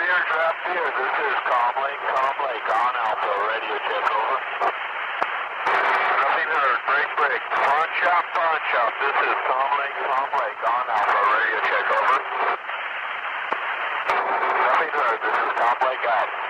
Draft here. This is Calm Lake on Alpha, radio check over. Nothing heard, break. Front shop. This is Calm Lake on Alpha, radio check over. Nothing heard, this is Calm Lake out.